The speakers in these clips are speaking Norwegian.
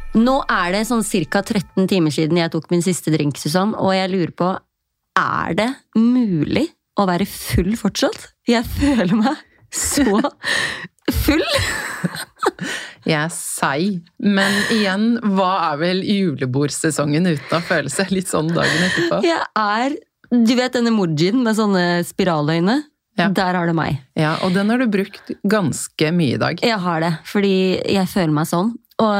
Nå det sånn cirka 13 timer siden jeg tok min siste drink, Susann, og jeg lurer på, det mulig å være full fortsatt? Jeg føler meg så full. Jeg sei, men igjen, hva vel julebordsesongen uten å føle seg litt sånn dagen etterpå? Du vet denne emojien med sånne spiraløyne? Ja. Der har det meg. Ja, og den har du brukt ganske mye i dag. Jeg har det, fordi jeg føler meg sånn.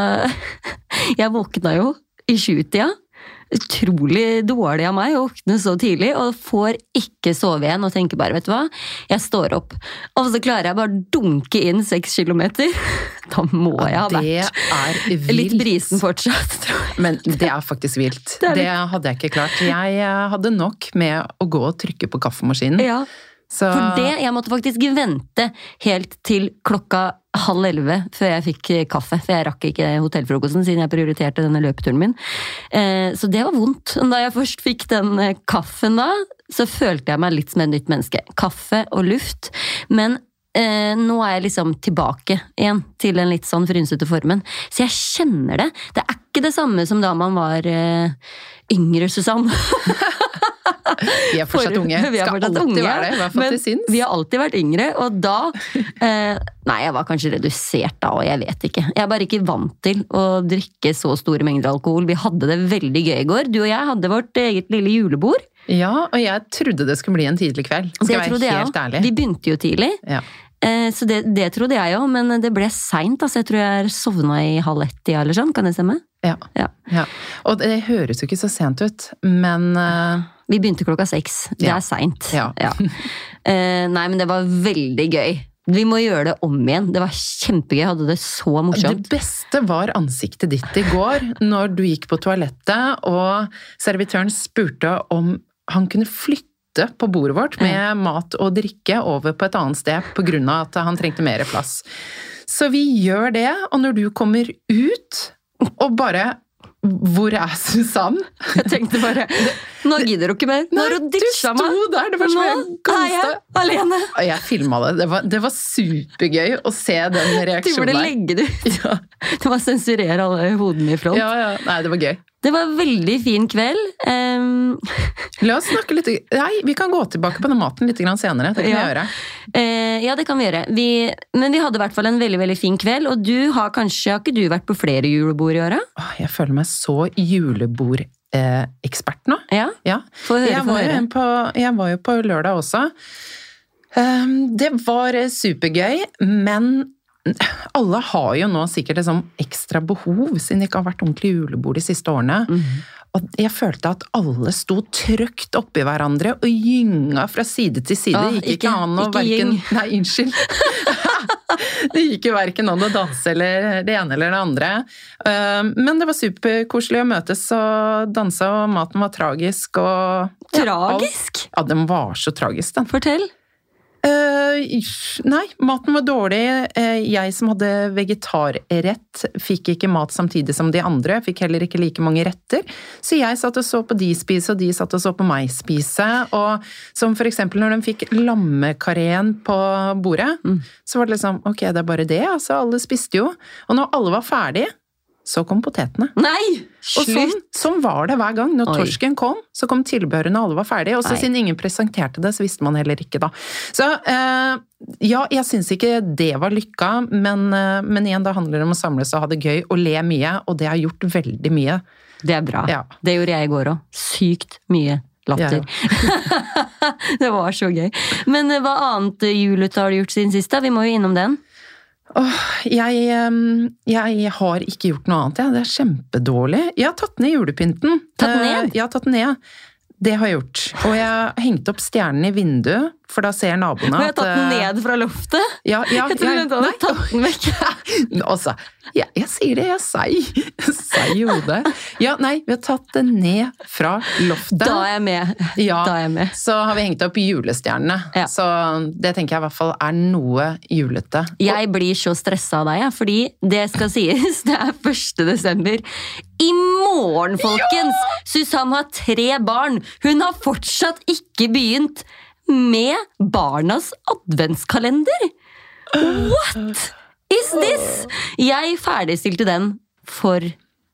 Og jeg våkna jo i 7-tida. Utrolig dårlig av meg å våkne så tidlig, og får ikke sove igjen, og tenker bare, vet du hva? Jeg står opp, og så klarer jeg bare å dunke inn 6 kilometer. Da må jeg ha vært vilt. Litt brisen fortsatt, tror jeg. Men det faktisk vilt. Det hadde jeg ikke klart. Jeg hadde nok med å gå og trykke på kaffemaskinen. Ja. For jeg måtte faktisk vente helt til 10:30 før jeg fikk kaffe, for jeg rakk ikke hotellfrokosten siden jeg prioriterte denne løpeturen min. Så det var vondt. Da jeg først fikk den kaffen da, så følte jeg meg litt som et nytt menneske. Kaffe og luft, men nå jeg liksom tilbake igjen til den litt sånn frynsete formen. Så jeg kjenner det. Det ikke det samme som da man var yngre, Susann. Vi fortsatt unge. Vi skal alltid unge, være det, i hvert fall til sinns. Vi har alltid vært yngre, og da nei, jeg var kanskje redusert da, og jeg vet ikke. Jeg bare ikke vant til å drikke så store mengder alkohol. Vi hadde det veldig gøy i går. Du og jeg hadde vårt eget lille julebord. Ja, og jeg trodde det skulle bli en tidlig kveld. Skal jeg være helt ærlig. Vi begynte jo tidlig. Ja. Så det trodde jeg jo, men det ble sent. Altså, jeg tror jeg sovna i 12:30 eller sånn, kan det stemme? Ja. Og det høres jo ikke så sent ut, men vi begynte 6:00. Det sent. Ja. Nei, men det var veldig gøy. Vi må gjøre det om igjen. Det var kjempegøy. Jeg hadde det så morsomt. Det beste var ansiktet ditt i går, når du gikk på toalettet, og servitøren spurte om han kunne flytte på bordet vårt med mat og drikke over på et annet sted, på grunn av at han trengte mer plass. Så vi gjør det, og når du kommer ut, og bare, hvor Susann? Jeg tenkte bare, nå gidder du ikke mer. Nå har du ditcha meg. Du sto der, det var så jeg jeg alene. Og jeg filmet det. Det var supergøy å se den reaksjonen der. Du burde legge det ut. Ja. Det var sensurere alle hodene i front. Ja. Nei, det var gøy. Det var en veldig fin kveld. La oss snakke litt. Nei, vi kan gå tilbake på den maten litt senere. Det kan vi gjøre. Ja, det kan vi gjøre. Men vi hadde i hvert fall en veldig, veldig fin kveld. Og har ikke du vært på flere julebord i året? Jeg føler meg så julebord-ekspert nå. Ja. Få høre. Jeg var jo på lørdag også. Det var supergøy, men alle har jo nå sikkert et sånn ekstra behov, siden det ikke har vært ordentlig julebord de siste årene. Og jeg følte at alle sto trøkt oppi hverandre og gynga fra side til side. Det gikk ikke an å hverken... Nei, unnskyld. Det gikk jo hverken an å danse eller det ene eller det andre. Men det var superkoselig å møtes og danse, og maten var tragisk. Tragisk? Ja, den var så tragisk, den. Fortell. Nei, maten var dårlig. Jeg som hadde vegetarrett fikk ikke mat samtidig som de andre. Fikk heller ikke like mange retter. Så jeg satt og så på de spise, og de satt og så på meg spise. Og som for eksempel når de fikk lammekareen på bordet, så var det liksom, ok, det bare det. Altså, alle spiste jo. Og når alle var ferdige, så kom potetene. Nei! Og sånn var det hver gang. Når torsken kom, så kom tilbehørene, alle var ferdige. Og så siden ingen presenterte det, så visste man heller ikke da. Så ja, jeg synes ikke det var lykka, men igjen, da handler det om å samles og ha det gøy og le mye, og det har gjort veldig mye. Det bra. Ja. Det gjorde jeg i går også. Sykt mye latter. Ja. Det var så gøy. Men hva annet julete har du gjort siden sist da? Vi må jo innom den. Jeg har ikke gjort noe annet. Det kjempedårlig. Jeg har tatt ned julepynten. Tatt ned? Jeg har tatt den ned. Det har jeg gjort. Og jeg har hengt opp stjernen i vinduet, for da ser naboene at... Og jeg har tatt den ned fra loftet? Ja. Jeg tror du hadde tatt den vekk. Altså, jeg sier det, jeg sei i hodet. Ja, nei, vi har tatt den ned fra loftet. Da er jeg med. Ja, da er jeg med. Så har vi hengt opp julestjernene. Ja. Så det tenker jeg i hvert fall er noe julete. Jeg blir så stresset av deg, fordi det skal sies, det er 1. desember. I morgen, folkens! Ja! Susann har 3 barn. Hun har fortsatt ikke begynt med barnas adventskalender. What is this? Jeg ferdigstilte den for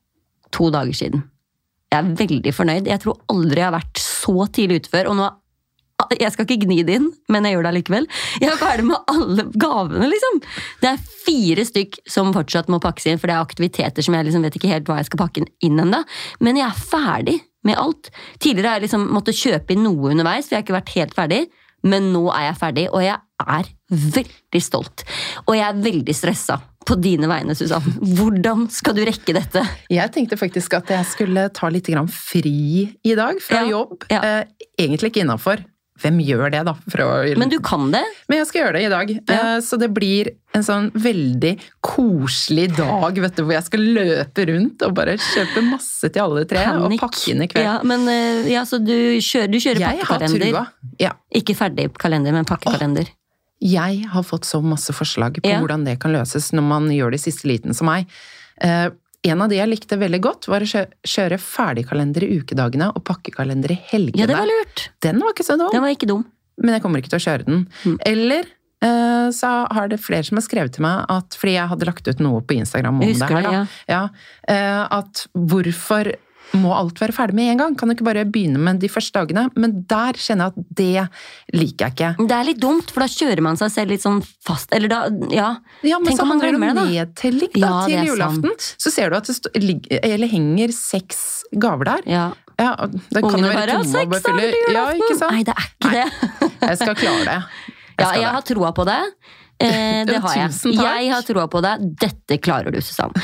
2 dager siden. Jeg veldig fornøyd. Jeg tror aldri jeg har vært så tidlig ute før, og nå jeg skal ikke gni det inn, men jeg gjør det likevel. Jeg er ferdig med alle gavene, liksom. Det 4 stykk som fortsatt må pakkes inn, for det aktiviteter som jeg liksom vet ikke helt hva jeg skal pakke inn enda. Men jeg ferdig med alt. Tidligere har jeg liksom måttet kjøpe inn noe underveis, for jeg har ikke vært helt ferdig. Men nå jeg ferdig, og jeg veldig stolt. Og jeg veldig stresset på dine vegne, Susanne. Hvordan skal du rekke dette? Jeg tenkte faktisk at jeg skulle ta litt grann fri i dag fra jobb. Egentlig ikke innenfor. Hvem gjør det da? Men du kan det? Men jeg skal gjøre det i dag. Så det blir en sånn veldig koselig dag, vet du, hvor jeg skal løpe rundt og bare kjøpe masse til alle 3 og pakke inn i kveld. Ja, men så du kjører pakkekalender? Jeg har trua, Ikke ferdig kalender, men pakkekalender. Jeg har fått så masse forslag på hvordan det kan løses når man gjør det i siste liten som meg. En av de jeg likte veldig godt var å kjøre ferdigkalender i ukedagene og pakkekalender i helgene. Ja, det var lurt. Den var ikke så dum. Den var ikke dum. Men jeg kommer ikke til å kjøre den. Eller så har det flere som har skrevet til meg at, fordi jeg hadde lagt ut noe på Instagram om det her da, at hvorfor må alt være ferdig med en gang? Kan du ikke bare begynne med de første dagene? Men der kjenner jeg at det liker jeg ikke. Det litt dumt, for da kjører man seg selv litt sånn fast, eller da, men så handler det om nedtelling da, til julaften. Så ser du at det henger 6 gaver der. Da kan det være tomme og bare fylle. Ikke sant? Nei, det ikke det. Jeg skal klare det. Jeg har troa på det. Det har jeg. Jeg har troa på deg. Dette klarer du, Susanne.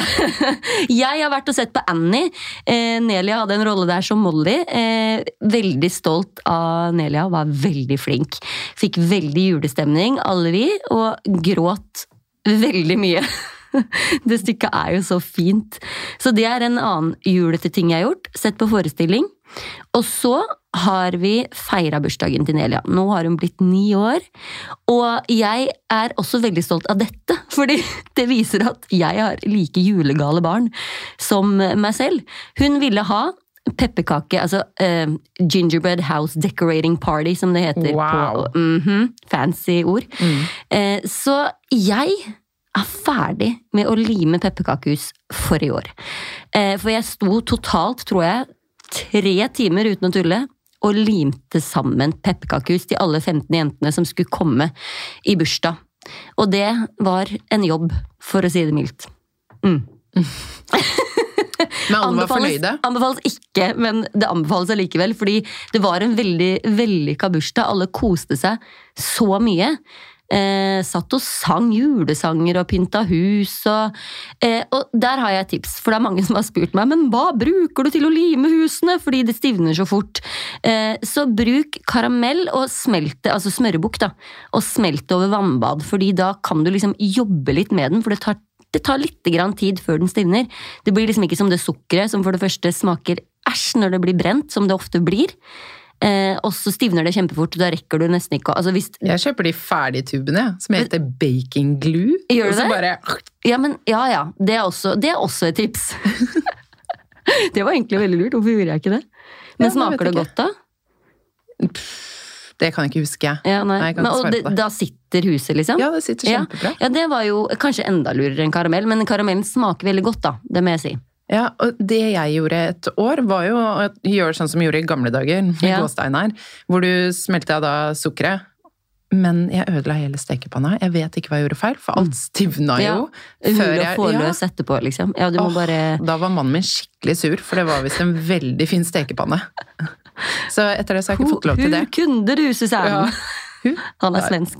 Jeg har vært og sett på Annie. Nelia hadde en rolle der som Molly. Veldig stolt av Nelia, var veldig flink. Fikk veldig julestemning, alle vi, og gråt veldig mye. Det stykket jo så fint. Så det en annen julete ting jeg har gjort. Sett på forestilling. Og så har vi feiret bursdagen til Nelia. Nå har hun blitt 9 år, og jeg også veldig stolt av dette, fordi det viser at jeg har like julegale barn som meg selv. Hun ville ha pepperkake, altså gingerbread house decorating party, som det heter på fancy ord. Så jeg ferdig med å lime pepperkakehus for i år. For jeg sto totalt, tror jeg, 3 timer uten å tulle, og limte sammen pepperkakehus til alle 15 jentene som skulle komme i bursdag. Og det var en jobb, for å si det mildt. Men alle var fornøyde? Anbefales ikke, men det anbefales allikevel, fordi det var en veldig vellykket bursdag. Alle koste seg så mye. Satt og sang julesanger og pynta hus og der har jeg et tips, for det mange som har spurt meg, men hva bruker du til å lime husene, fordi det stivner så fort. Så bruk karamell og smelte, altså smørebukk da, og smelte over vannbad, fordi da kan du liksom jobbe litt med den, for det tar litt grann tid før den stivner. Det blir liksom ikke som det sukkeret, som for det første smaker æsj når det blir brent, som det ofte blir. Og så stivner det kjempefort, og da rekker du nesten ikke Jeg kjøper de ferdige tubene, som heter baking glue. Gjør du det? Bare... Ja, det er også et tips. Det var egentlig veldig lurt, hvorfor gjorde jeg ikke det? Men smaker det godt da? Det kan jeg ikke huske. Da sitter huset liksom? Ja, det sitter kjempebra. Ja, det var jo kanskje enda lurere enn karamell, men karamellen smaker veldig godt da, det må jeg si. Ja, og det jeg gjorde et år var jo å gjøre sånn som jeg gjorde i gamle dager med gåstein her, hvor du smelte da sukkeret, men jeg ødela hele stekepanna. Jeg vet ikke hva jeg gjorde feil, for alt stivna jo. Før jeg få løs etterpå, liksom. Ja, du må bare... Da var mannen min skikkelig sur, for det var visst en veldig fin stekepanne. Så etter det så har jeg ikke fått lov til det. Hun kunde du, Susanne. Han svensk.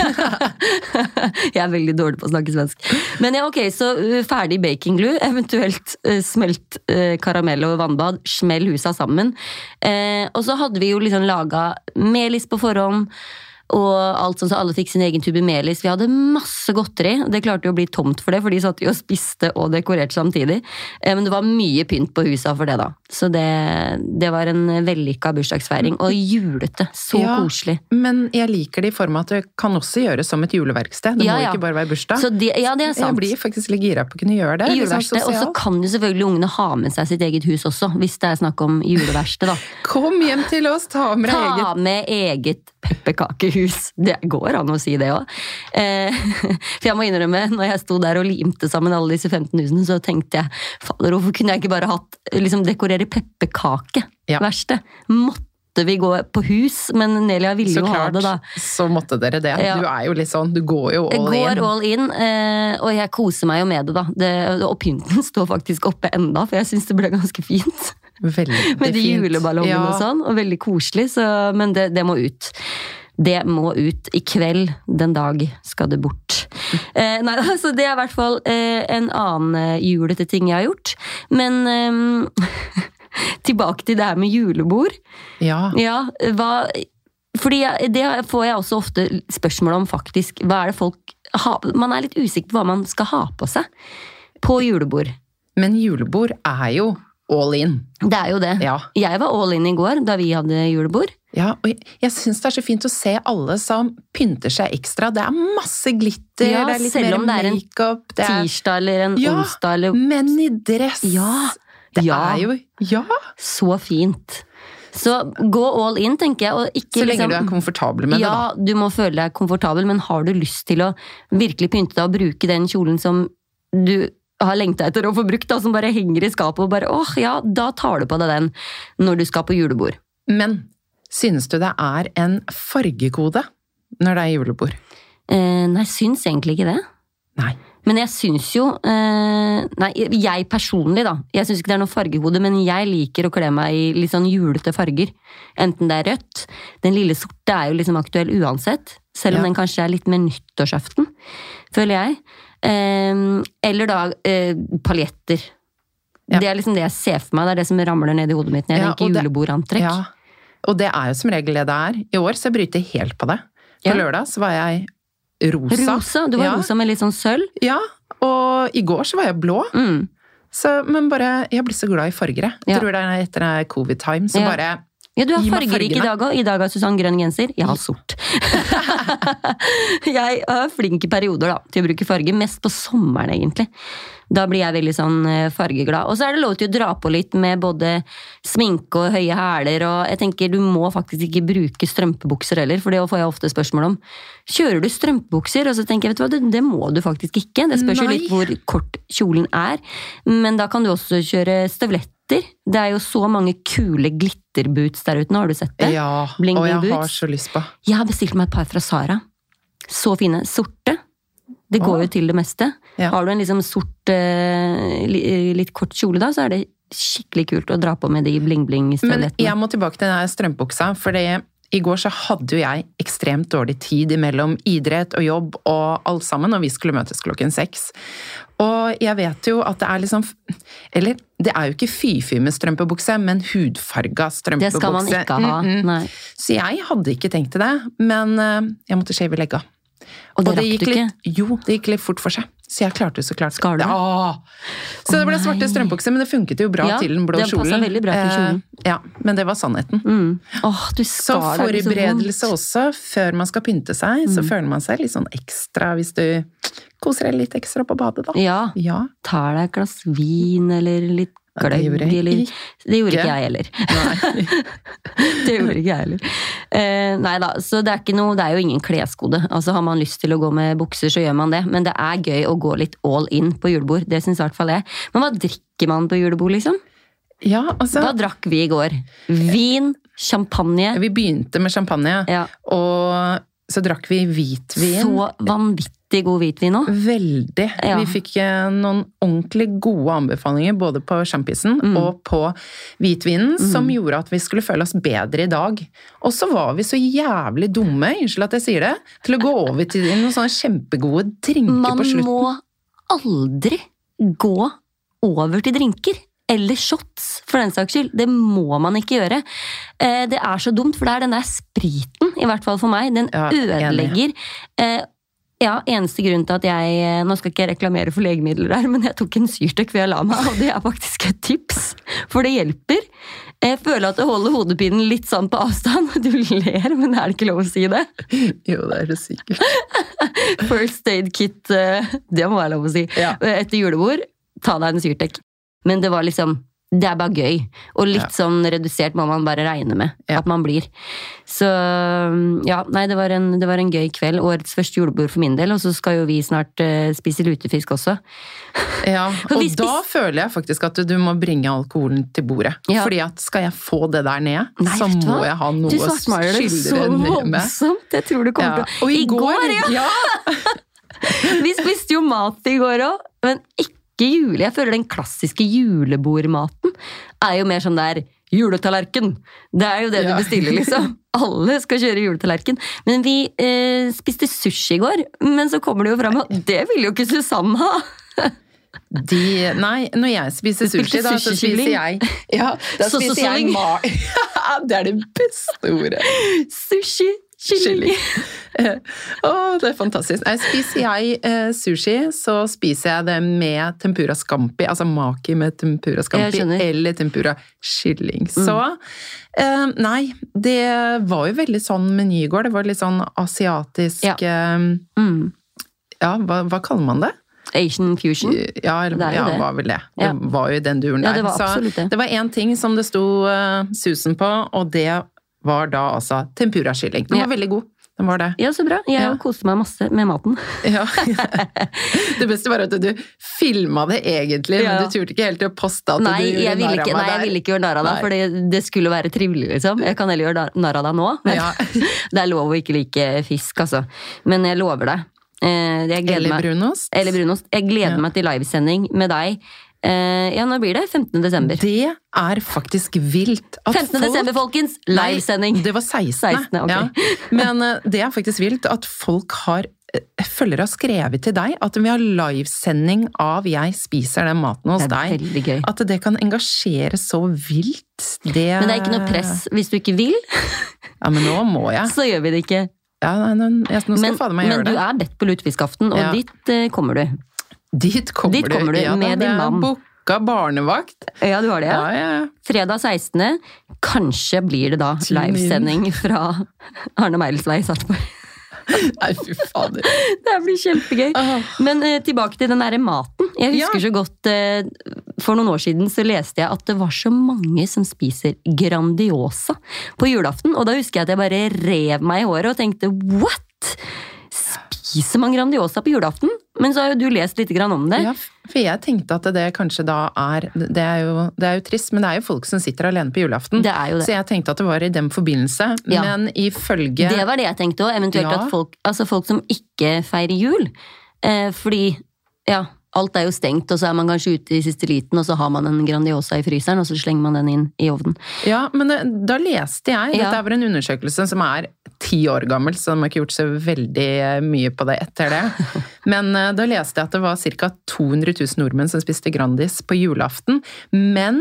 Jeg veldig dårlig på å snakke svensk. Men ja, ok, så ferdig baking glue, eventuelt smelt karamell og vannbad, smell husa sammen. Og så hadde vi jo liksom laget melis på forhånd, og alt sånn så alle fikk sin egen tube melis. Vi hadde masse godteri, det klarte jo å bli tomt for det, for de satt jo og spiste og dekorerte samtidig. Men det var mye pynt på husa for det da. Så det var en vellykket bursdagsfeiring, og julete, så koselig. Men jeg liker det i form av at det kan også gjøres som et juleverksted. Det må ikke bare være bursdag. Det er sant. Jeg blir faktisk litt gira på å kunne gjøre det. Juleverksted, og så kan jo selvfølgelig ungene ha med seg sitt eget hus også, hvis det er snakk om juleverksted da. Kom hjem til oss, ta med eget pepperkakehus. Det går an å si det også. For jeg må innrømme, når jeg sto der og limte sammen alle disse 15 husene, så tenkte jeg, fader, hvorfor kunne jeg ikke bare hatt, liksom dekorere pepperkake? Ja. Verste. Måtte vi gå på hus, men Nelia ville jo ha det da. Så måtte dere det. Ja. Du er jo litt sånn, du går jo all in. Jeg går all in, og jeg koser meg jo med det da. Og pynten står faktisk oppe enda, for jeg synes det ble ganske fint. Veldig med de fint. juleballongene og sånn, og veldig koselig, men det må ut. Det må ut i kveld, den dag skal det bort. Nei, altså det er i hvert fall en annen julete ting jeg har gjort. Men tilbake til det her med julebord. Ja. Fordi det får jeg også ofte spørsmål om faktisk. Hva er det folk man er litt usikker på hva man skal ha på seg på julebord. Men julebord er jo all in. Det er jo det. Ja. Jeg var all in i går, da vi hadde julebord. Ja, og jeg synes det er så fint å se alle som pynter seg ekstra. Det er masse glitter, ja, det er litt mer make-up. Det er en tirsdag eller en onsdag. Eller... menn i dress. Ja, det er jo... Ja. Så fint. Så gå all in, tenker jeg. Og ikke, så lenge du er komfortabel med det, da. Ja, du må føle deg komfortabel, men har du lyst til å virkelig pynte deg og bruke den kjolen som du har lengtet etter å få brukt, da, som bare henger i skapet og bare, da tar du på deg den når du skal på julebord. Men synes du det er en fargekode når det er julebord? Nei, syns egentlig ikke det. Nei. Men jeg syns jo, jeg personlig da, jeg syns ikke det er noe fargekode, men jeg liker å kle meg i litt sånn julete farger. Enten det er rødt, den lille sorte er jo liksom aktuell uansett, selv om den kanskje er litt mer nyttårsaften, føler jeg. Eller da paljetter. Ja. Det er liksom det jeg ser for meg, det er det som ramler ned i hodet mitt når jeg tenker julebordantrekk. Ja, og det er jo som regel det det er. I år så bryter jeg helt på det. På lørdag så var jeg rosa. Du var rosa med litt sånn sølv. Ja, og i går så var jeg blå. Så, men bare, jeg blir så glad i fargere. Jeg tror det er etter covid-time, så bare... Ja, du har fargerik i dag også. I dag har Susanne grønn genser. Jeg har sort. Jeg er flink i perioder da, til å bruke farge, mest på sommeren egentlig. Da blir jeg veldig sånn fargeglad. Og så er det lov til å dra på litt med både sminke og høye hæler, og jeg tenker du må faktisk ikke bruke strømpebukser heller, for det får jeg ofte spørsmål om. Kjører du strømpebukser? Og så tenker jeg, vet du hva, det må du faktisk ikke. Det spørs jo litt hvor kort kjolen er, men da kan du også kjøre støvletter. Det er jo så mange kule glitterboots der ute, nå har du sett det? Ja, bling, og jeg bling har så lyst på. Jeg har bestilt meg et par fra Zara. Så fine. Sorte. Det går jo til det meste. Ja. Har du en liksom sort, litt kort kjole da, så er det skikkelig kult å dra på med de bling-bling-støvlettene. Men jeg må tilbake til den strømpebuksa, for i går så hadde jo jeg ekstremt dårlig tid mellom idrett og jobb og alt sammen, og vi skulle møtes 6:00. Og jeg vet jo at det er liksom, eller det er jo ikke fy-fy med strømpebukse, men hudfarga strømpebukse. Det skal man ikke ha, nei. Så jeg hadde ikke tenkt til det, men jeg måtte shave legga. Og det rakk du ikke? Jo, det gikk litt fort for seg. Så jeg klarte jo så klart. Skal du? Ja. Så det ble svarte strømpebukse, men det funket jo bra til den blå kjolen. Ja, det passet veldig bra til kjolen. Ja, men det var sannheten. Så forberedelse også, før man skal pynte seg, så føler man seg litt sånn ekstra hvis du koser deg litt ekstra på badet da. Ja. Tar deg et glass vin eller litt gløgg, eller... Det gjorde ikke jeg heller. Nei. Det gjorde ikke jeg heller. Neida, så det er jo ingen kleskode. Altså har man lyst til å gå med bukser, så gjør man det. Men det er gøy å gå litt all in på julebord. Det synes i hvert fall jeg. Men hva drikker man på julebord, liksom? Ja, altså... Hva drakk vi i går? Vin, champagne. Vi begynte med champagne, og så drakk vi hvitvin. Så vanvittig god hvitvin nå. Veldig. Ja. Vi fikk noen ordentlig gode anbefalinger, både på champisen og på hvitvinen, som gjorde at vi skulle føle oss bedre i dag. Og så var vi så jævlig dumme, unnskyld at jeg sier det, til å gå over til noen sånne kjempegode drinker på slutten. Man må aldri gå over til drinker. Eller shots, for den saks skyld. Det må man ikke gjøre. Det er så dumt, for det er den der spriten, i hvert fall for meg, den ødelegger. Eneste grunn til at nå skal ikke jeg reklamere for legemidler der, men jeg tok en syrtek før jeg la meg, og det er faktisk et tips, for det hjelper. Jeg føler at det holder hodepinen litt sånn på avstand. Du ler, men er det ikke lov å si det? Jo, det er det sikkert. First aid kit, det må være lov å si. Etter julebord, ta deg en syrtek. Men det var liksom, det er bare gøy. Og litt sånn redusert må man bare regne med at man blir. Så ja, nei, det var en gøy kveld. Årets første julebord for min del, og så skal jo vi snart spise lutefisk også. Ja, og da føler jeg faktisk at du må bringe alkoholen til bordet. Ja. Fordi at skal jeg få det der ned, nei, så må jeg ha noe å skylle det ned med. Jeg tror du kommer til å... Og i går, ja! Vi spiste jo mat i går også, men ikke jule. Jeg føler den klassiske julebordmaten er jo mer sånn der juletallerken. Det er jo det du bestiller, liksom. Alle skal kjøre juletallerken. Men vi spiste sushi i går, men så kommer det jo frem at det vil jo ikke Susanne ha. Nei, når jeg spiser sushi, da så spiser jeg da spiser jeg det er det beste ordet. Sushi Chili. Det er fantastisk. Spiser jeg sushi, så spiser jeg det med tempura scampi, altså maki med tempura scampi, eller tempura kylling. Så, nei, det var jo veldig sånn meny i går, det var litt sånn asiatisk, hva kaller man det? Asian fusion? Ja, var vel det. Det var jo den duren der. Det var absolutt det. Så det var en ting som det sto susen på, og det var da altså tempura-kylling. Den var veldig god. Den var det. Ja, så bra. Jeg koste meg masse med maten. Ja. Det beste var at du filmet det egentlig, men du turte ikke helt til å poste at du gjorde narr av meg der. Nei, jeg ville ikke gjøre narr av deg, for det skulle være trivelig, liksom. Jeg kan heller gjøre narr av deg nå. Det er lov å ikke like fisk, altså. Men jeg lover deg. Eller brunost. Eller brunost. Jeg gleder meg til livesending med deg. Når blir det? 15. desember. Det er faktisk vilt. 15. desember, folkens! Livesending. Nei, det var 16. Okay. Ja. Men det er faktisk vilt at folk følgere har skrevet til deg at vi har livesending av jeg spiser den maten hos deg. Det er veldig gøy. At det kan engasjere så vilt. Men det er ikke noe press hvis du ikke vil. Ja, men nå må jeg. Så gjør vi det ikke. Ja, nå skal jeg fader meg gjøre det. Men du er bedt på lutefiskaften, og dit kommer du. Dit kommer du med din mann. Booka barnevakt. Ja, du har det, ja. Fredag 16. Kanskje blir det da livesending fra Arne Meilens vei i Sarpsborg. Nei, fy fader. Det blir kjempegøy. Men tilbake til den der maten. Jeg husker så godt, for noen år siden så leste jeg at det var så mange som spiser Grandiosa på julaften. Og da husker jeg at jeg bare rev meg i håret og tenkte, what? Spiser man Grandiosa på julaften? Men så har jo du lest litt grann om det. Ja, for jeg tenkte at det kanskje da det er jo trist, men det er jo folk som sitter alene på julaften. Det er jo det. Så jeg tenkte at det var i den forbindelse, men ifølge... Det var det jeg tenkte også, eventuelt at folk som ikke feirer jul, fordi, alt er jo stengt, og så er man kanskje ute i siste liten, og så har man en Grandiosa i fryseren, og så slenger man den inn i ovnen. Ja, men da leste jeg, dette var en undersøkelse som er 10 år gammel, så de har ikke gjort så veldig mye på det etter det. Men da leste jeg at det var ca. 200 000 nordmenn som spiste Grandis på julaften, men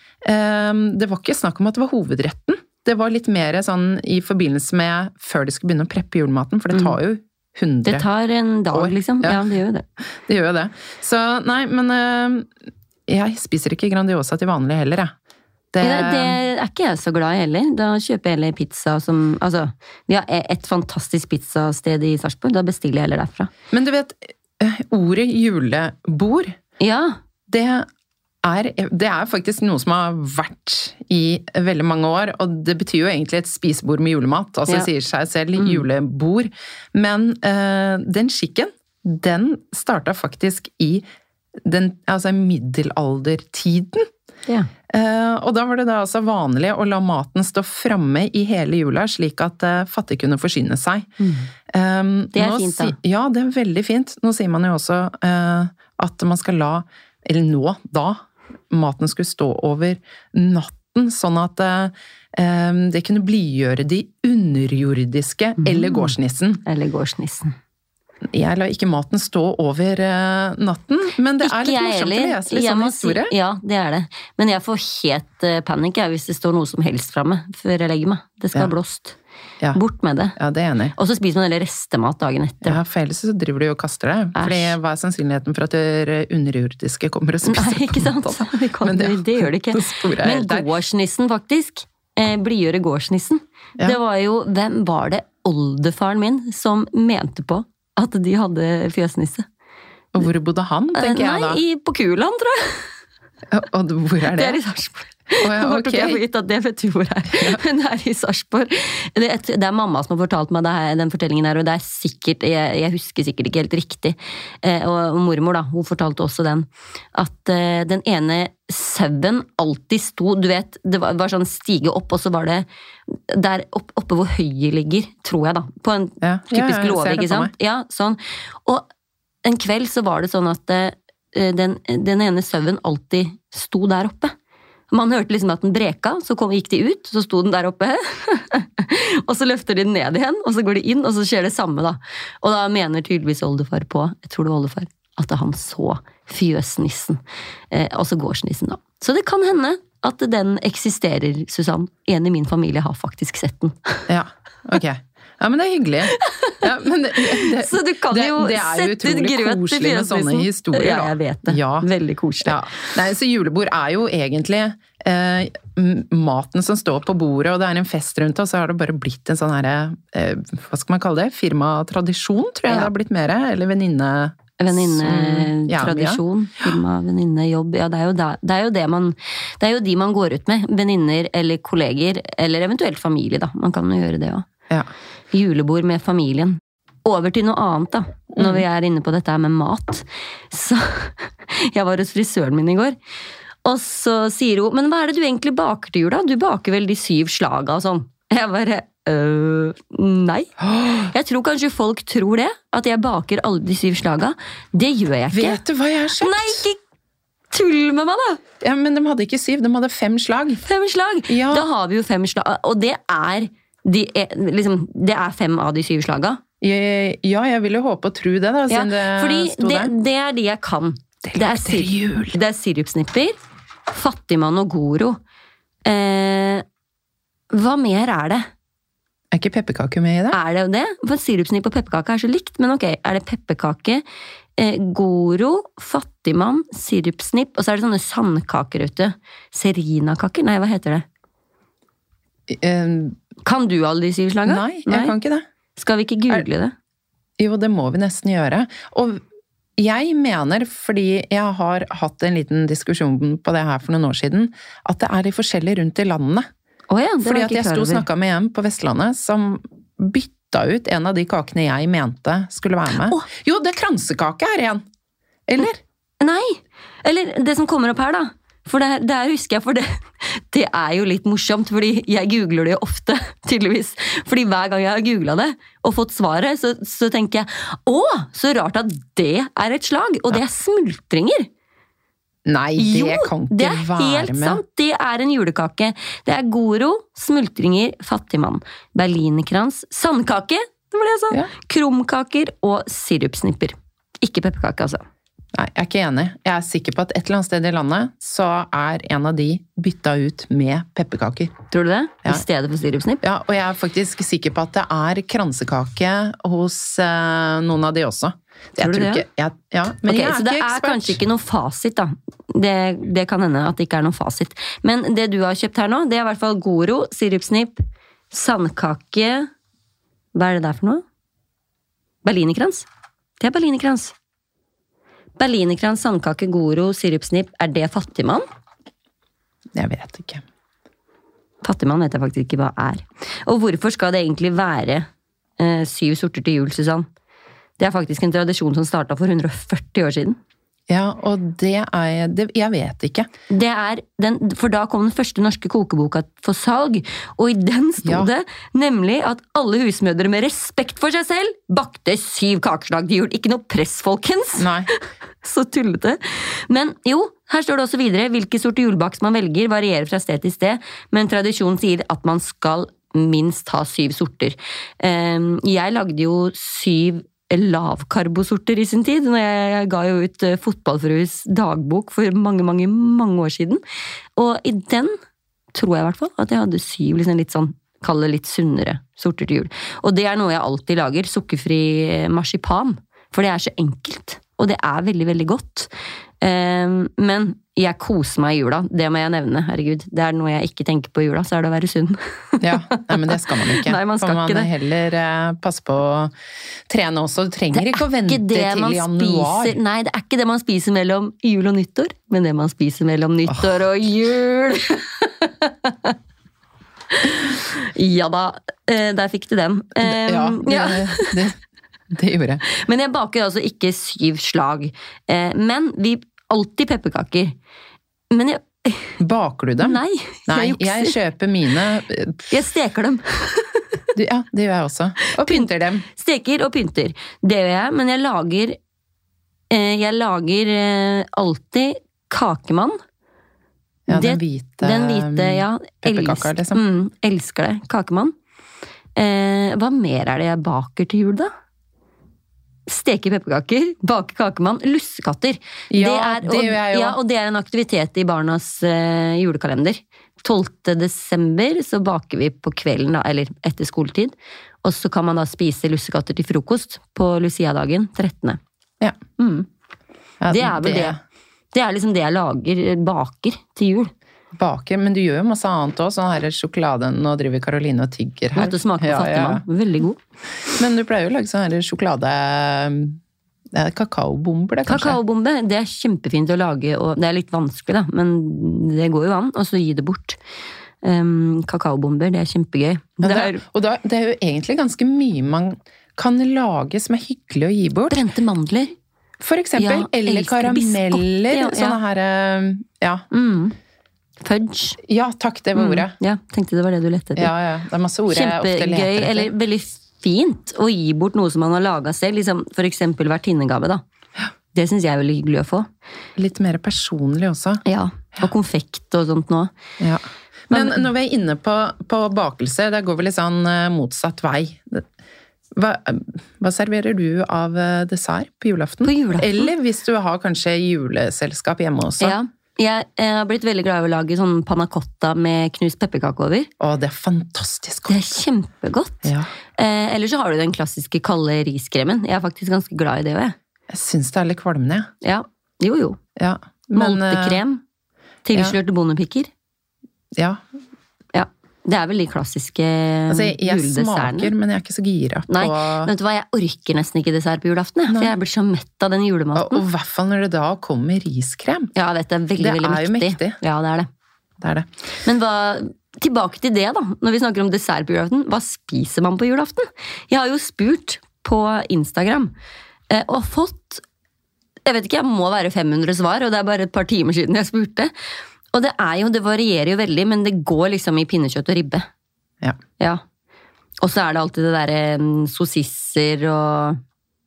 det var ikke snakk om at det var hovedretten. Det var litt mer sånn i forbindelse med før de skulle begynne å preppe julematen, for det tar jo 100 år. Det tar en dag, liksom. Ja, det gjør jo det. Det gjør jo det. Så, nei, men jeg spiser ikke Grandiosa til vanlig heller, jeg. Det er ikke jeg så glad i heller. Da kjøper jeg heller pizza som... Altså, vi har et fantastisk pizzasted i Sarpsborg, da bestiller jeg heller derfra. Men du vet, ordet julebord, det er faktisk noe som har vært i veldig mange år, og det betyr jo egentlig et spisebord med julemat, altså sier seg selv julebord. Men den skikken, den startet faktisk i middelaldertiden. Ja. Og da var det da altså vanlig å la maten stå fremme i hele jula, slik at fattige kunne forsyne seg. Det er fint da. Ja, det er veldig fint. Nå sier man jo også at man skal maten skulle stå over natten, sånn at det kunne blidgjøre de underjordiske eller gårdsnissen. Eller gårdsnissen. Jeg lar ikke maten stå over natten, men det er litt morsomt å lese litt sånn historie. Ja, det er det. Men jeg får helt panikk hvis det står noe som helst fremme før jeg legger meg. Det skal blåst. Bort med det. Ja, det er enig. Og så spiser man heller restemat dagen etter. Ja, for ellers så driver du og kaster det. Fordi hva er sannsynligheten for at det underjordiske kommer og spiser? Nei, ikke sant? Det gjør det ikke. Men gårdsnissen faktisk, blidgjøre gårdsnissen, det var jo, hvem var det oldefaren min som mente på at de hadde fjøsnisse? Og hvor bodde han, tenker jeg da? Nei, på Kuland, tror jeg. Og hvor er det? Det er i Sarpsborg. Ja, Nå tok ok. jeg for gitt at det vet du hvor er. Men det er i Sarpsborg. Det er mamma som har fortalt meg den fortellingen her, og det er sikkert, jeg husker sikkert ikke helt riktig. Og mormor da, hun fortalte også den, at den ene sauen alltid sto, du vet, det var sånn stige opp, og så var det der oppe hvor høyet ligger, tror jeg da, på en typisk låve, ikke sant? Ja, sånn. Og en kveld så var det sånn at den ene sauen alltid sto der oppe. Man hørte liksom at den breka, så gikk de ut, så sto den der oppe, og så løfter de den ned igjen, og så går de inn, og så skjer det samme da. Og da mener tydeligvis oldefar på, jeg tror det var oldefar, at han så fjøsnissen, altså gårdsnissen da. Så det kan hende at den eksisterer, Susann. En i min familie har faktisk sett den. Ja, ok. Ja, men det er hyggelig. Ja, men så du kan jo det er jo utrolig koselig med sånne historier. Ja, jeg vet det. Ja. Veldig koselig. Ja. Nei, så julebord er jo egentlig maten som står på bordet, og det er en fest rundt, og så har det bare blitt en sånn her, hva skal man kalle det? Firmatradisjon, tror jeg det har blitt mer, eller venninne-tradisjon, firma, venninne, jobb, ja, det er jo de man går ut med, venninner eller kolleger, eller eventuelt familie da, man kan jo gjøre det også. Ja. Julebord med familien. Over til noe annet da, når vi er inne på dette her med mat. Så jeg var hos frisøren min i går, og så sier hun, men hva er det du egentlig baker til jul da? Du baker vel de 7 slaga og sånn. Jeg bare, nei. Jeg tror kanskje folk tror det, at jeg baker alle de 7 slaga. Det gjør jeg ikke. Vet du hva jeg har sett? Nei, ikke tull med meg da! Ja, men de hadde ikke 7, de hadde 5 slag. 5 slag? Ja. Da har vi jo 5 slag, og det er 5 av de 7 slaga. Ja, jeg ville håpe og tro det da, siden det sto der. Det er de jeg kan. Det er sirupsnipper, fattigmann og goro. Hva mer er det? Er ikke pepperkake med i det? Er det det? For sirupsnipp og pepperkake er så likt, men ok, er det pepperkake, goro, fattigmann, sirupsnipp, og så er det sånne sandkaker ute. Serinakaker? Nei, hva heter det? Kan du alle de 7 slaga? Nei, jeg kan ikke det. Skal vi ikke google det? Jo, det må vi nesten gjøre. Og jeg mener, fordi jeg har hatt en liten diskusjon på det her for noen år siden, at det er de forskjellige rundt i landene. Fordi at jeg sto og snakket med en på Vestlandet som bytta ut en av de kakene jeg mente skulle være med. Jo, det er kransekake her igjen! Eller? Nei, eller det som kommer opp her da. For det her husker jeg, for det er jo litt morsomt, fordi jeg googler det jo ofte, tydeligvis. Fordi hver gang jeg har googlet det og fått svaret, så tenker jeg, så rart at det er et slag, og det er smultringer. Nei, det kan ikke være med. Jo, det er helt sant, det er en julekake. Det er goro, smultringer, fattigmann, berlinerkrans, sandkake, det var det jeg sa, krumkaker og sirupsnipper. Ikke pepperkake, altså. Nei, jeg er ikke enig. Jeg er sikker på at et eller annet sted i landet så er en av de bytta ut med pepperkaker. Tror du det? I stedet for sirupsnipp? Ja, og jeg er faktisk sikker på at det er kransekake hos noen av de også. Tror du det? Men jeg er så det ikke er ekspert. kanskje ikke noe fasit da. Det kan hende at det ikke er noe fasit. Men det du har kjøpt her nå, det er i hvert fall goro, sirupsnipp, sandkake. Hva er det der for noe? Berlinerkrans. Det er berlinerkrans. Berlinerkrans, sandkake, goro, sirupsnipp, er det fattigmann? Jeg vet ikke. Fattigmann vet jeg faktisk ikke hva er. Og hvorfor skal det egentlig være 7 sorter til jul, Susann? Det er faktisk en tradisjon som startet for 140 år siden. Ja, og jeg vet ikke. For da kom den første norske kokeboka for salg, og i den stod det nemlig at alle husmødre med respekt for seg selv bakte 7 kakeslag til jul. Ikke noe press, folkens! Nei. Så tullete. Men jo, her står det også videre, hvilke sorte julebaks man velger varierer fra sted til sted, men tradisjonen sier at man skal minst ha 7 sorter. Jeg lagde jo 7 lavkarbosorter i sin tid, når jeg ga jo ut Fotballfrues dagbok for mange år siden. Og i den tror jeg i hvert fall at jeg hadde 7 liksom litt sånn, kall det litt sunnere sorter til jul. Og det er noe jeg alltid lager, sukkerfri marsipan, for det er så enkelt. Og det er veldig, veldig godt. Men jeg koser meg i jula, det må jeg nevne, herregud. Det noe jeg ikke tenker på i jula, så det å være sunn. Ja, nei, men det skal man ikke. Nei, man skal ikke det. Man heller passe på å trene også. Du trenger ikke å vente til januar. Nei, det ikke det man spiser mellom jul og nyttår, men det man spiser mellom nyttår og jul. Ja da, der fikk du den. Det gjorde jeg. Men jeg baker altså ikke 7 slag. Men vi alltid pepperkaker. Men baker du dem? Nei, jeg kjøper mine. Jeg steker dem. Ja, det gjør jeg også. Og pynter dem. Steker og pynter. Det gjør jeg, men jeg lager alltid kakemann. Ja, den hvite ja. pepperkaka, liksom. Elsker det. Kakemann. Hva mer det jeg baker til jul, da? Steke pepperkaker, bake kakemann, lussekatter. Ja, det gjør jeg jo. Ja, og det en aktivitet i barnas julekalender. 12. desember så baker vi på kvelden, da, eller etter skoletid. Og så kan man da spise lussekatter til frokost på Lucia-dagen, 13. Ja. Ja, det vel det. Det liksom det jeg baker til jul. Baker, men du gjør jo masse annet også, sånn her sjokolade, nå driver Karoline og tygger her. Måtte smake på fattigmann, veldig god. Men du pleier jo å lage sånn her sjokolade, kakaobomber det kanskje? Kakaobombe, det kjempefint å lage, og det litt vanskelig da, men det går jo an, og så gi det bort. Kakaobomber, det kjempegøy. Og det jo egentlig ganske mye man kan lage som hyggelig å gi bort. Brente mandler. For eksempel, eller karameller, sånne her, ja. Fudge. Ja, takk, det var ordet. Ja, tenkte det var det du lette etter. Ja, det masse ord jeg ofte leter etter. Kjempegøy, eller veldig fint å gi bort noe som man har laget selv, liksom for eksempel vertinnegave da. Det synes jeg veldig hyggelig å få. Litt mer personlig også. Ja, og konfekt og sånt nå. Ja. Men når vi inne på bakelse, det går vel litt sånn motsatt vei. Hva serverer du av dessert på julaften? På julaften? Eller hvis du har kanskje juleselskap hjemme også? Ja. Jeg har blitt veldig glad i å lage sånn panna cotta med knust pepperkake over. Det fantastisk godt. Det kjempegodt. Ja. Eller så har du den klassiske kalde riskremen. Jeg faktisk ganske glad i det også. Jeg synes det litt kvalmende. Ja, jo. Ja, Moltekrem, tilslørte bondepikker. Ja. Det vel de klassiske juledessertene. Jeg smaker, men jeg ikke så gira på... Nei, vet du hva, jeg orker nesten ikke dessert på julaften, for jeg blir så mett av den julematen. Og i hvert fall når det da kommer riskrem. Ja, dette veldig, veldig mektig. Det jo mektig. Ja, det det. Det det. Men tilbake til det da, når vi snakker om dessert på julaften, hva spiser man på julaften? Jeg har jo spurt på Instagram, og fått, jeg vet ikke, jeg må være 500 svar, og det bare et par timer siden jeg spurte. Og det varierer jo veldig, men det går liksom i pinnekjøtt og ribbe. Ja. Og så det alltid det der sosisser og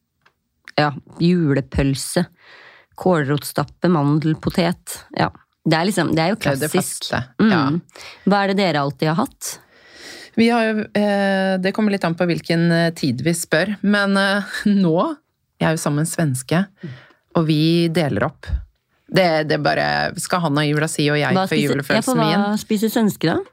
julepølse, kålrotstappe, mandelpotet. Ja, det jo klassisk. Det faste, ja. Hva det dere alltid har hatt? Vi har jo, det kommer litt an på hvilken tid vi spør, men nå, jeg jo sammen svenske, og vi deler opp. Det bare, skal han ha jula si, og jeg får julefølelsen min. Hva spiser svenske da?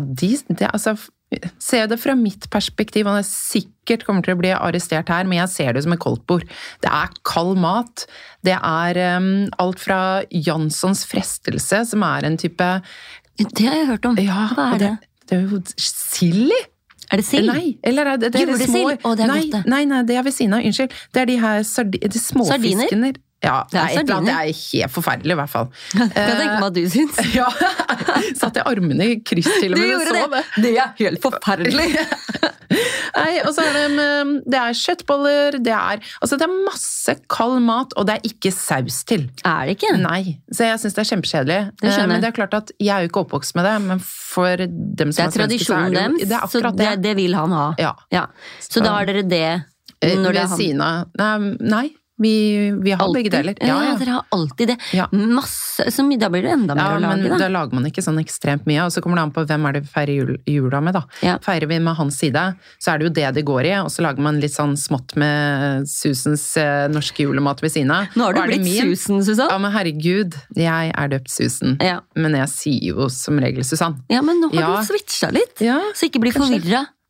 Se det fra mitt perspektiv, han sikkert kommer til å bli arrestert her, men jeg ser det som et koldtbord. Det kald mat, det alt fra Janssons frestelse, som en type... Det har jeg hørt om. Ja, hva det? Det jo sild i. Det sild? Nei, eller det små... Det godt det. Nei, det ved siden av, unnskyld. Det de her de småfiskene. Ja, det et eller annet, det helt forferdelig i hvert fall. Kan jeg tenke meg at du syns? Ja, satt jeg armene i kryss til og med. Du gjorde det. Det helt forferdelig. Nei, og så det kjøttboller, det masse kald mat, og det ikke saus til. Det ikke? Nei, så jeg synes det kjempekjedelig. Men det klart at jeg jo ikke oppvokst med det, men for dem som tradisjonen deres, det akkurat det. Så det vil han ha. Ja. Så da har dere det når ved siden av, nei. Vi har begge deler. Ja, dere har alltid det. Ja. Masse, så da blir det enda mer å lage. Men da lager man ikke sånn ekstremt mye, og så kommer det an på hvem det vi feirer jula med da. Ja. Feirer vi med hans side, så det jo det går i, og så lager man litt sånn smått med Susans norske julemat ved siden av. Nå har du blitt Susan, Susann. Ja, men herregud, jeg døpt Susan. Ja. Men jeg sier jo som regel Susann. Ja, men nå har du switchet litt, så ikke bli forvirret.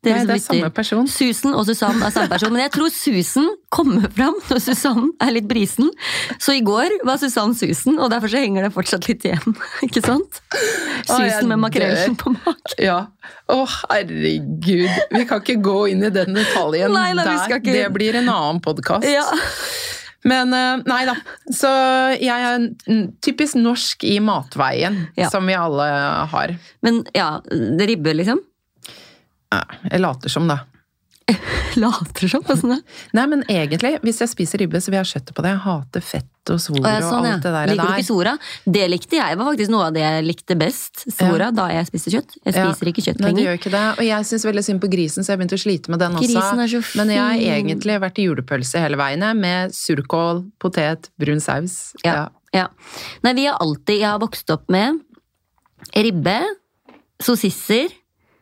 Dere Nei, som det er lytter. samme person. Susan og Susann er samme person, men jeg tror Susan kommer fram når Susann er litt brisen. Så i går var Susann Susan, og derfor så henger det fortsatt litt igjen. Ikke sant? Susan med makrellen på mak. Ja. Å, herregud. Vi kan ikke gå inn i den detaljen Nei, vi skal ikke. Det blir en annen podcast. Ja. Men nei da. Så jeg er typisk norsk i matveien, som vi alle har. Men ja, det ribbe liksom? Jeg later som da. Later som? Sånn, Nei, men egentlig, hvis jeg spiser ribbe, så vil jeg ha kjøttet på det. Jeg hater fett og svor og alt det der. Liker du ikke svora? Det likte jeg, var faktisk noe av det jeg likte best. Svora, da jeg spiste kjøtt. Jeg spiser ikke kjøtt lenger. Nei, du gjør ikke det. Og jeg synes veldig synd på grisen, så jeg begynte å slite med den også. Grisen er så fin. Men jeg har egentlig vært i julepølse hele veien, med surkål, potet, brun saus. Ja. Nei, jeg har vokst opp med ribbe, sossisser,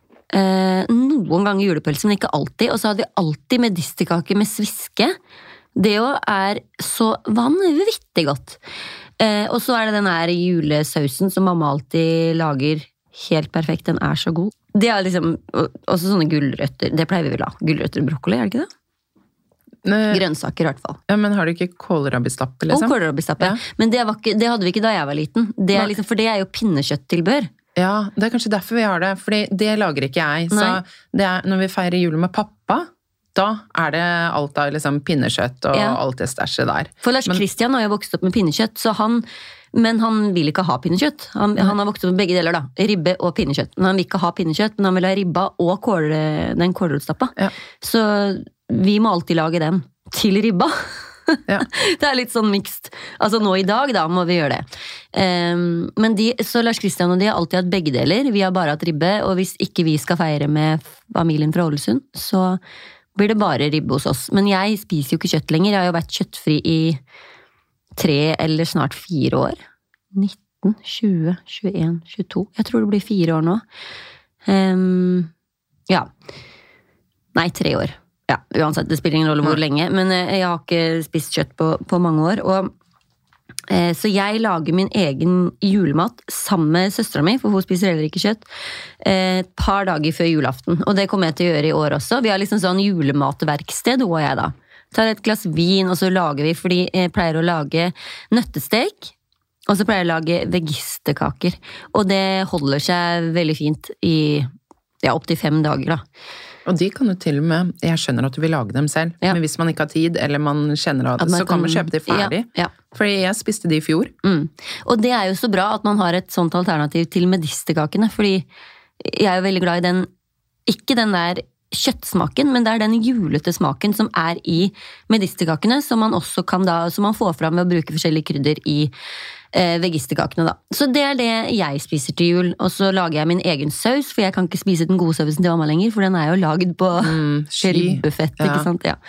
noen ganger julepølse, men ikke alltid. Og så hadde vi alltid medisterkake med sviske. Det jo er så vanvittig godt. Og så er det den her julesausen som mamma alltid lager helt perfekt. Den er så god. Det er liksom også sånne gulrøtter. Det pleier vi vel å ha. Gulrøtter og brokkoli, er det ikke det? Grønnsaker i hvert fall. Ja, men har du ikke kålrabistappe, liksom? Og kålrabistappe. Ja. Men det hadde vi ikke da jeg var liten. Det er liksom, for det er jo pinnekjøtttilbør. Ja, det er kanskje derfor vi har det, fordi det lager ikke jeg. Så det er, når vi feirer julen med pappa, da er det alt av liksom pinnekjøtt og alt det stæsjet der. For Lars Christian har jo vokst opp med pinnekjøtt, men han vil ikke ha pinnekjøtt. Han har vokst opp med begge deler da, ribbe og pinnekjøtt. Men han vil ikke ha pinnekjøtt, men han vil ha ribba og den kålrotstappa. Ja. Så vi må alltid lage den til ribba. Ja. Det er litt sånn mixed. Altså nå i dag da må vi gjøre det. Men så Lars Christian og de har alltid hatt begge deler. Vi har bare hatt ribbe, og hvis ikke vi skal feire med familien fra Ålesund, så blir det bare ribbe hos oss. Men jeg spiser jo ikke kjøtt lenger. Jeg har jo vært kjøttfri i 3 eller snart 4 år. 19, 20, 21, 22. Jeg tror det blir 4 år nå. Ja. Nei, 3 år. Ja, uansett, det spiller ingen rolle hvor lenge, men jeg har ikke spist kjøtt på mange år, så jeg lager min egen julemat sammen med søstera mi, for hun spiser heller ikke kjøtt, et par dager før julaften, og det kommer jeg til å gjøre i år også. Vi har liksom sånn julematverksted, hun og jeg da. Tar et glass vin, og så lager vi, fordi jeg pleier å lage nøttestek, og så pleier jeg å lage vegisterkaker, og det holder seg veldig fint i opp til 5 dager da. Og de kan jo til og med, jeg skjønner at du vil lage dem selv, men hvis man ikke har tid, eller man kjenner at så kan man kjøpe de ferdig. Fordi jeg spiste de i fjor. Og det er jo så bra at man har et sånt alternativ til medisterkakene, fordi jeg er jo veldig glad i den, ikke den der kjøttsmaken, men det er den julete smaken som er i medisterkakene, som man også kan da, som man får fram ved å bruke forskjellige krydder i vegisterkakene da. Så det er det jeg spiser til jul, og så lager jeg min egen saus, for jeg kan ikke spise den gode sausen til mamma lenger, for den er jo laget på ribbefett, ikke sant? Ja.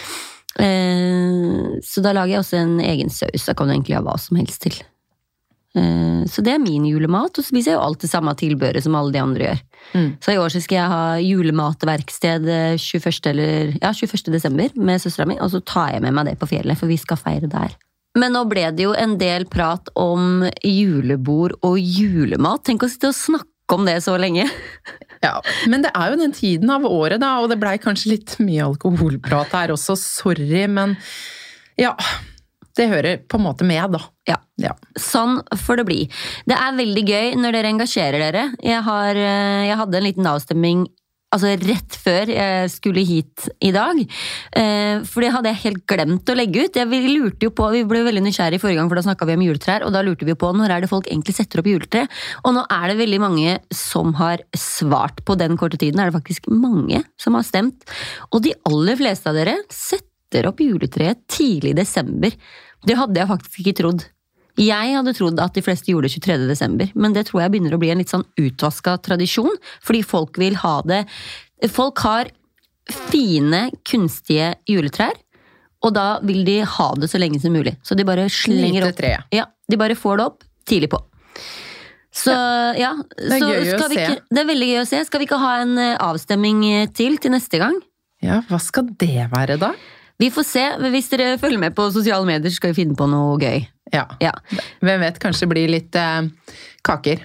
Så da lager jeg også en egen saus, da kan du egentlig ha hva som helst til. Så det er min julemat, og så spiser jeg jo alt det samme tilbøret som alle de andre gjør. Så i år så skal jeg ha julematverksted 21. desember med søstera mi, og så tar jeg med meg det på fjellet, for vi skal feire der. Men nå ble det jo en del prat om julebord og julemat. Tenk å sitte og snakke om det så lenge. Ja, men det er jo den tiden av året da, og det ble kanskje litt mye alkoholprat her også, sorry, men ja, det hører på en måte med da. Ja. Sånn får det bli. Det er veldig gøy når dere engasjerer dere. Jeg hadde en liten avstemming altså rett før jeg skulle hit i dag, for det hadde jeg helt glemt å legge ut. Vi ble veldig nysgjerrige forrige gang, for da snakket vi om juletrær, og da lurte vi på når er det folk egentlig setter opp juletre, og nå er det veldig mange som har svart på den korte tiden, er det faktisk mange som har stemt, og de aller fleste av dere setter opp juletreet tidlig i desember. Det hadde jeg faktisk ikke trodd. Jeg hadde trodd at de fleste gjorde det 23. desember, men det tror jeg begynner å bli en litt sånn utvasket tradisjon, fordi folk vil ha det. Folk har fine, kunstige juletrær, og da vil de ha det så lenge som mulig. Så de bare slenger opp. Ja, de bare får det opp tidlig på. Så ja, det er gøy å se. Det er veldig gøy å se. Skal vi ikke ha en avstemming til neste gang? Ja, hva skal det være da? Vi får se. Hvis dere følger med på sosiale medier, så skal vi finne på noe gøy. Ja. Hvem vet, kanskje det blir litt kaker.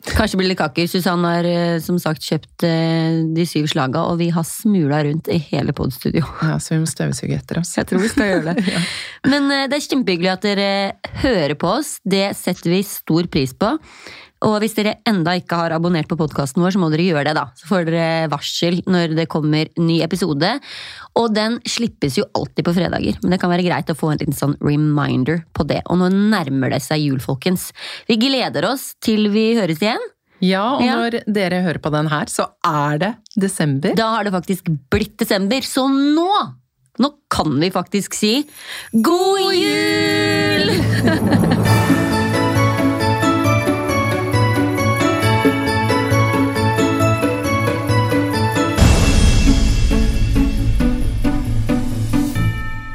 Kanskje blir det kaker. Susanne har som sagt kjøpt de 7 slaga, og vi har smula rundt i hele podstudio. Ja, så vi må støvsuge etter oss. Jeg tror vi skal gjøre det. Ja. Men det er kjempehyggelig at dere hører på oss. Det setter vi stor pris på. Og hvis dere enda ikke har abonnert på podcasten vår, så må dere gjøre det da. Så får dere varsel når det kommer ny episode. Og den slippes jo alltid på fredager. Men det kan være greit å få en liten sånn reminder på det. Og nå nærmer det seg jul, folkens. Vi gleder oss til vi høres igjen. Ja, og når dere hører på den her, så er det desember. Da har det faktisk blitt desember. Så nå kan vi faktisk si God jul!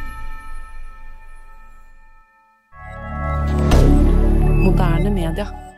Moderne media.